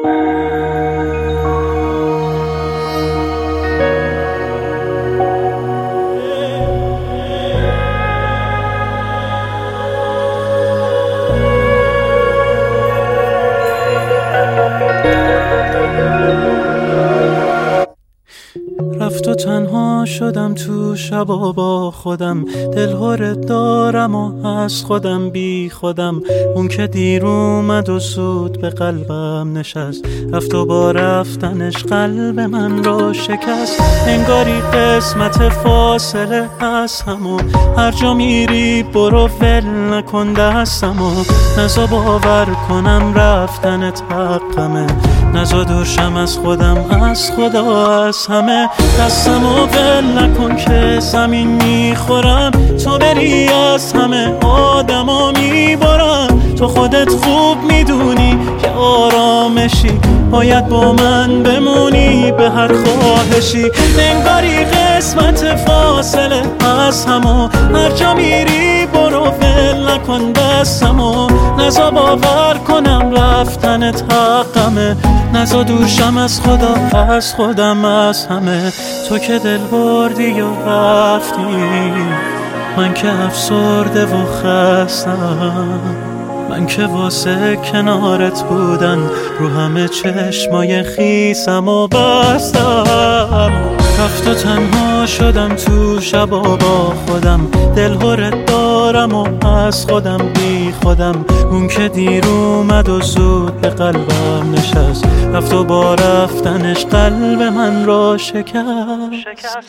رفت و تنها شدم تو شبا با خودم، دلهره دارم و از خودم بی خودم. اون که دیر اومد و زود به قلبم نشست، رفت و با رفتنش قلب من رو شکست. انگاری قسمت فاصله از همو، هر جا میری برو ول نکن دستمو. نزا باور کنم رفتنت حقمه، نزا دورشم از خودم، از خدا، از همه. دستمو ول نکن که زمین میخورم، تو بری از همه آدما میبارم. تو خودت خوب میدونی که آرامشی، باید با من بمونی به هر خواهشی. انگاری قسمت فاصله از همو، هر جا میری برو ول نکن دستمو. نزا باور کنم رفتنت حقمه، نزا دورشم از خدا، از خودم، از همه. تو که دل بردی و رفتی، من که افسرده و خستم. من که واسه کنارت بودن رو همه چشمای خیسم و بستم. رفت و تنها شدم تو شبا با خودم، دلهره دارم و از خودم بی خودم. اون که دیر اومد و زود به قلبم نشست، رفت و با رفتنش قلب من را شکست.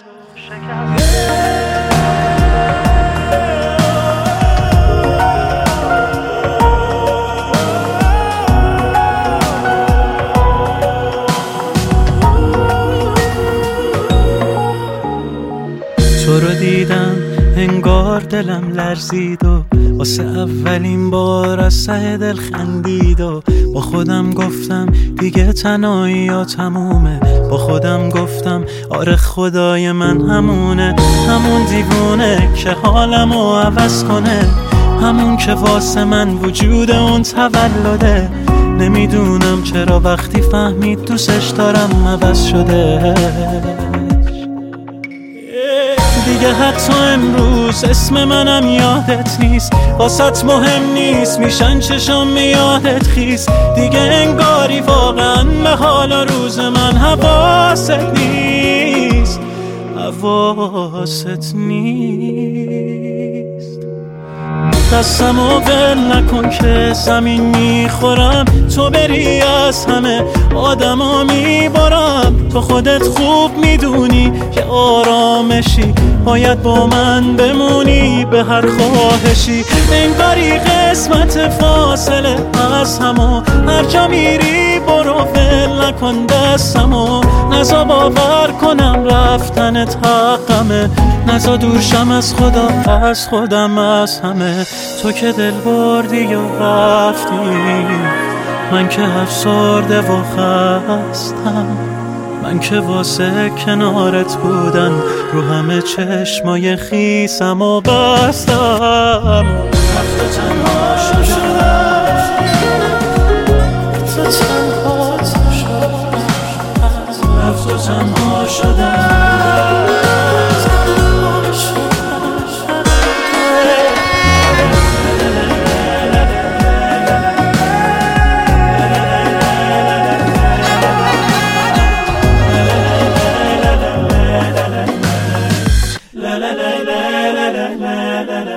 تو رو دیدم انگار دلم لرزید و واسه اولین بار از ته دل خندید و با خودم گفتم دیگه تنهایی یا تمومه. با خودم گفتم آره خدای من همونه، همون دیوونه که حالمو عوض کنه، همون که واسه من وجود اون تولده. نمیدونم چرا وقتی فهمید دوستش دارم عوض شده. دیگه حتی امروز اسم منم یادت نیست، واسط مهم نیست میشن چشام یادت خیس. دیگه انگاری واقعا به حال روز من حواست نیست، حواست نیست. دستمو ول نکن که زمین میخورم، تو بری از همه آدما میبارم. تو خودت خوب میدونی که آرامشی، باید با من بمونی به هر خواهشی. انگاری قسمت فاصله از همو، هر جا میری برو ول نکن دستمو. نزا باور کنم رفتنت حقمه، نزا دورشم از خدا، از خودم، از همه. تو که دل بردی و رفتی، من که افسرده و خستم. من که واسه کنارت بودن رو همه چشمای خیسم و بستم. رفت و تنها شدم، رفت و تنها شدم. La la la la la la la la.